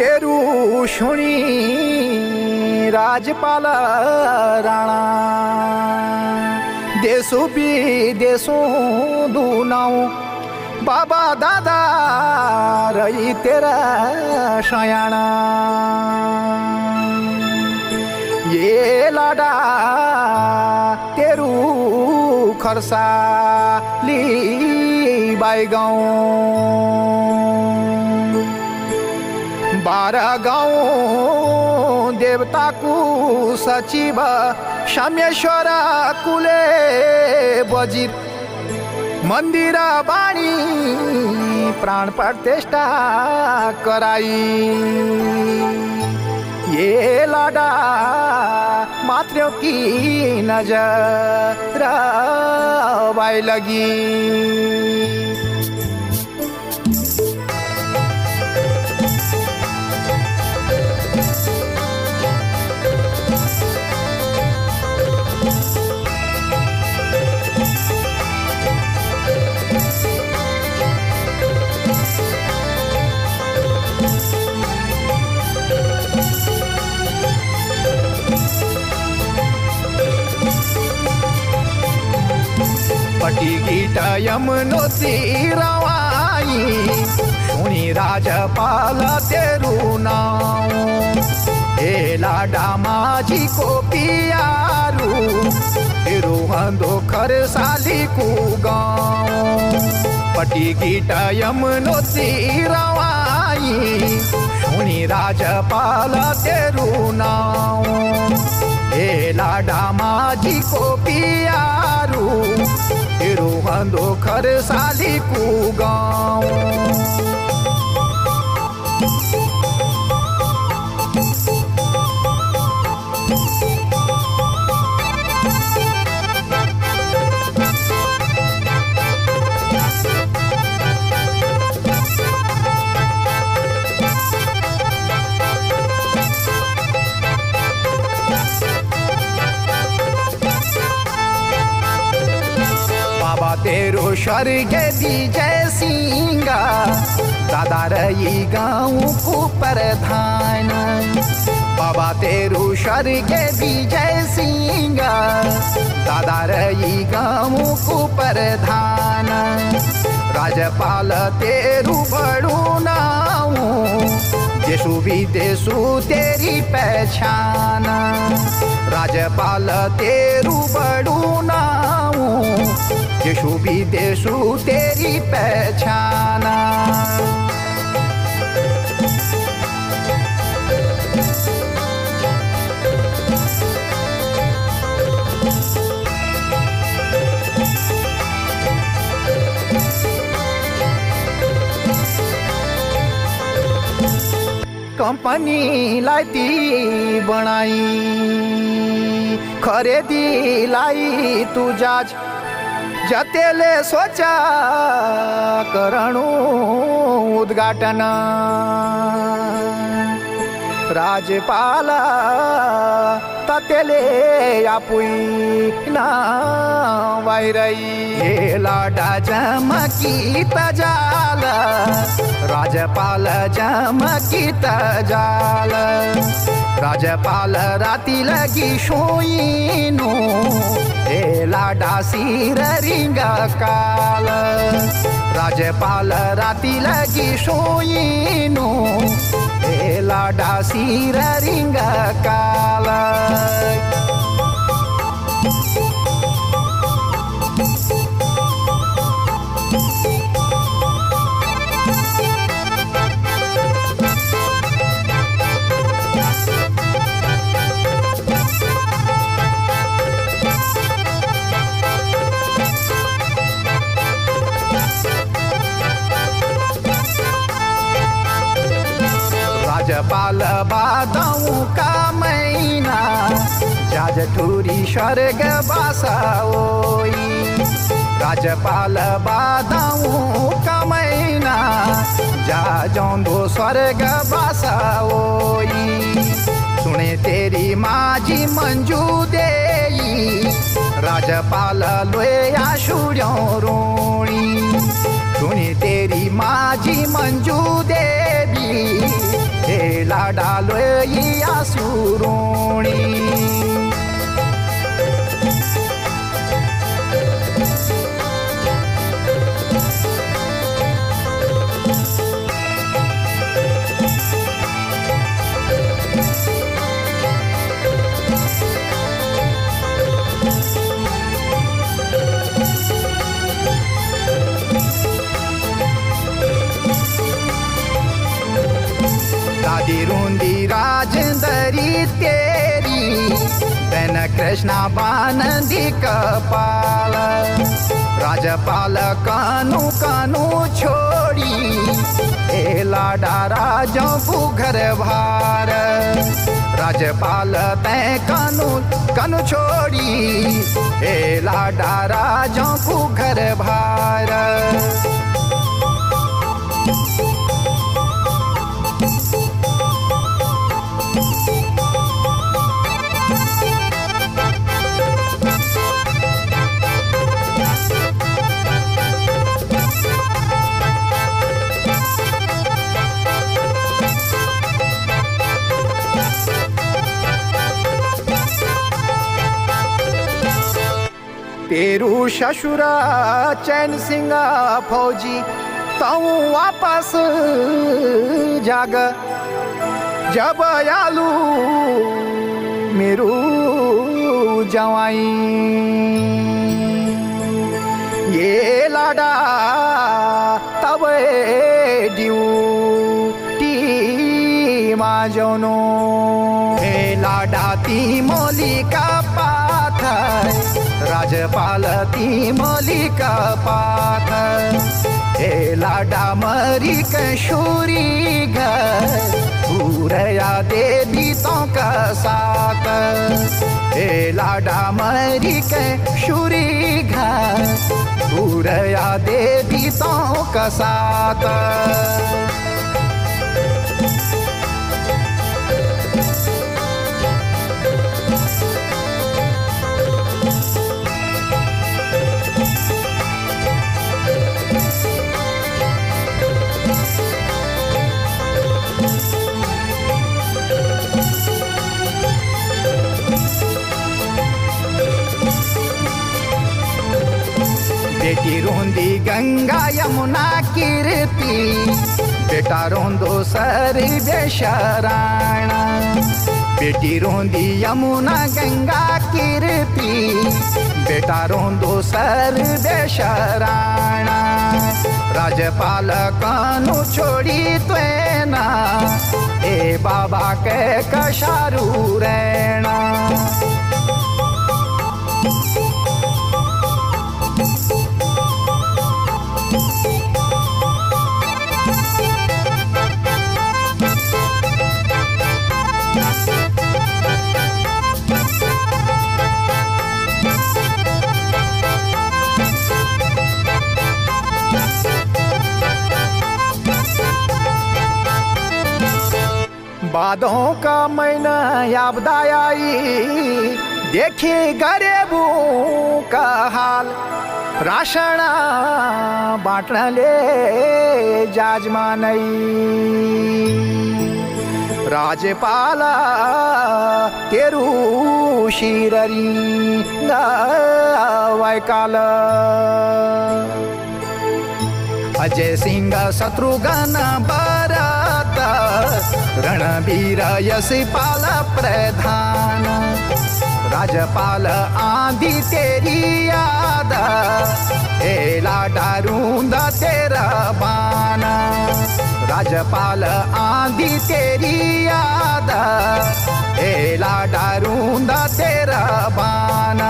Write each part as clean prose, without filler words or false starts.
तेरू शुणी राजपाल राणा देशो विदेशो दुनाऊ बाबा दादा रही तेरा शयाणा ये लाडा तेरू खरसा ली बाईगाँव 12 गाँव देवता को सचिव शामेश्वर कुले बजीर मंदिर बाणी प्राण प्रतिष्ठा कराई ये लाडा मात्रों की नजर बाई लगी पटी गीत यमुनोत्री रवाई सुनी राजपाल तेरू नाम हे लाडा माझी को पियारू तेरू हंदो खरसाली को गाँव पटी गीत यमुनोत्री रवाई सुनी राजपाल तेरू नाम हे लाडा माझी को पियारू तेरू हंदो खरसाली को गाँव तेरो स्वर्ग विजय सिंह दादा रही गाँव को प्रधान बाबा तेरो स्वर्ग विजय सिंह दादा रही गाँव को प्रधान राजपाल तेरू बड़ू नाऊ देशु विदेशु तेरी पहचान राजपाल तेरू बड़ू नाऊ देशु विदेशु तेरी पहचान कंपनी लाती बनाई खरीदी लाई तू जाज जतेले सोचा करणु उद्घाटन राजपाल ततेले आपुई ना वायरई हे लाडा जमकी तजाल राजपाल जमकी तजाल राजपाल राती लगी शोईनो हे लाडा सिर रिंग काल राजपाल राती लगी शोईनो हे लाडा सिर रिंग काल राजपाल बादाऊ का महीना जाज ठूरी स्वर्ग बासाओई राजपाल बादाऊ का महीना जा जोंदो स्वर्ग बासाओई सुने तेरी माझी मंजू देई राजपाल लोया शूर्यों रोणी सुने तेरी माझी मंजू देवी हे लाडा लोया सुरोणी दादी रूंदी राजंदरी तेरी बहन कृष्णा बानंदी कपाल राजपाल कानू कानू छोड़ी ए लाडा राजों को घर भार राजपाल तय कानू कानू छोड़ी ए लाडा राजों को घर भार तेरू ससुरा चैन सिंगा फौजी ताऊ वापस जाग जब आलू मेरू जवाई ये लाडा तब ड्यूटी माजनो हे लाडा ती मोली का पाथर राजपाल ती मोली का पाथर हे लाडा मरी कशूरी घर पूरया देवी तो का साथ हे लाडा मरी कशूरी घर पूरया देवी तो का साथ बेटी रोंदी गंगा यमुना कीर्ति बेटा रोंदो सर बेशराणा बेटी रोंदी यमुना गंगा कीर्ति बेटा रोंदो सर बेशराणा राजपाल कानू छोड़ी त्वेना ए बाबा के कशारू रहना बादों का महीना याबदाई देखी गरीबों का हाल राशन बांटने ले जाजमानई राजपाला तेरू शीररी वैकाल अजय सिंह शत्रुघ्न भरत रणबीर यशपाल प्रधान राजपाल आंधी तेरी याद ए लाडा रूंदा तेरा बाना राजपाल आंधी तेरी याद ए लाडा रूंदा तेरा बाना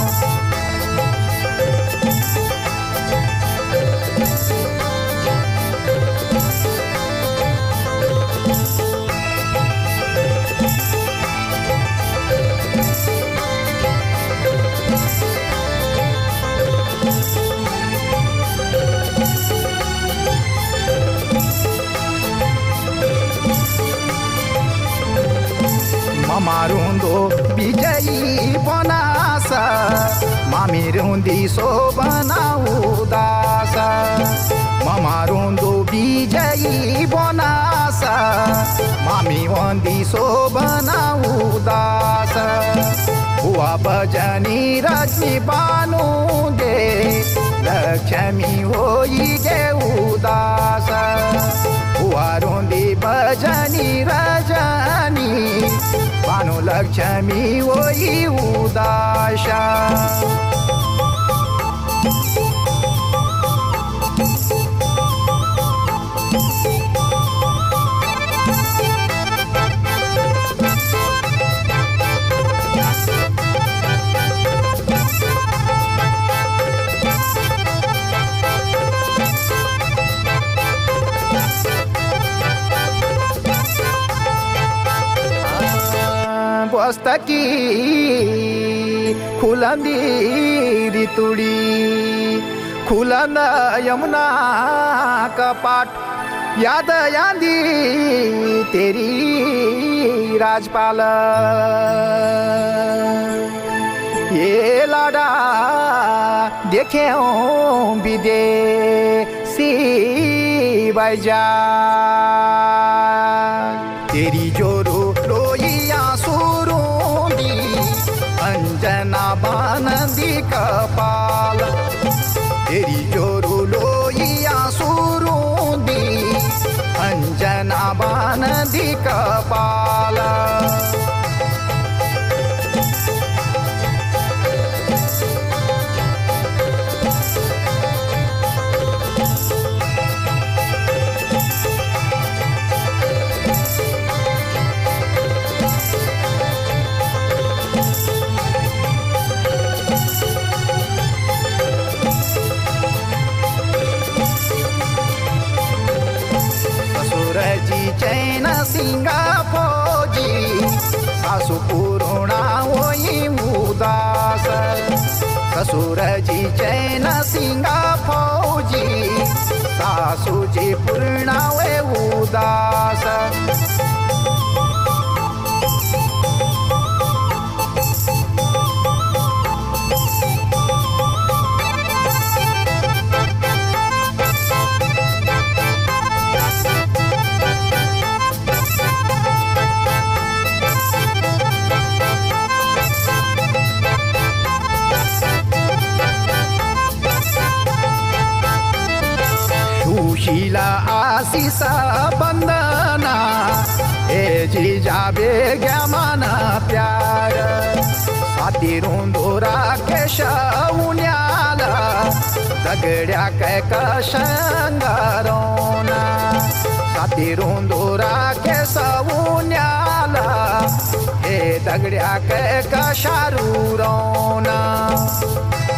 मारूंदो विजयी बनास मामी रूंदी शोभना उदास मारूंदो विजयी बनास मामी वंदी शोभना उदास बुवा भजनी रजनी बानु दे लक्ष्मी होई गे उदास बुवा रोंदी भजनी रजनी बानु लक्ष्मी होई उदास पुस्तकी खुलंदी रितुडी खुलंद यमुना कपाट याद यांदी तेरी राजपाल ये लाडा देखे विदेशी बैजा तेरी जोरू लोइया सुरूंदी अंजना बानंदी कपाल तेरी जोरू लोइया सुरूंदी अंजना बानंदी कपाल चैन सिंगा फौजी सासु पुरुणा होई उदास ससुर जी चैन सिंगा फौजी सासु जी पुरुणा वे उदास सुशीला आशीष बंदना ए जी जाबे गमान प्यार साथी रोंदोरा केशवन्याला दगड्या कैकशंगारोना साथी रोंदोरा केशवन्याला हे दगड्या कैकशारूरोना